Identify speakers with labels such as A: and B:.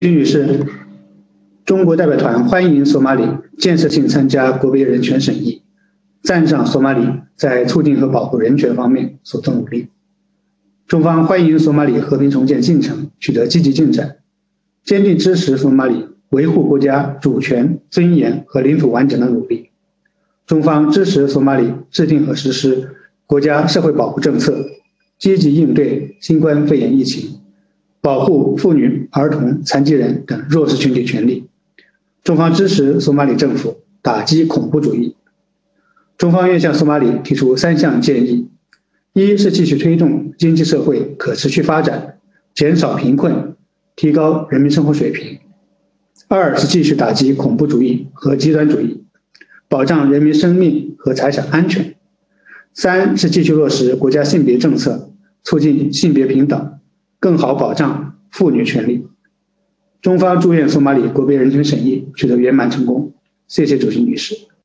A: 金女士，中国代表团欢迎索马里建设性参加国别人权审议，赞赏索马里在促进和保护人权方面所做努力。中方欢迎索马里和平重建进程取得积极进展，坚定支持索马里维护国家主权、尊严和领土完整的努力。中方支持索马里制定和实施国家社会保护政策，积极应对新冠肺炎疫情，保护妇女、儿童、残疾人等弱势群体权利。中方支持索马里政府打击恐怖主义。中方愿向索马里提出3项建议：一是继续推动经济社会可持续发展，减少贫困，提高人民生活水平；二是继续打击恐怖主义和极端主义，保障人民生命和财产安全；三是继续落实国家性别政策，促进性别平等，更好保障妇女权利。中方祝愿索马里国别人权审议取得圆满成功。谢谢主席女士。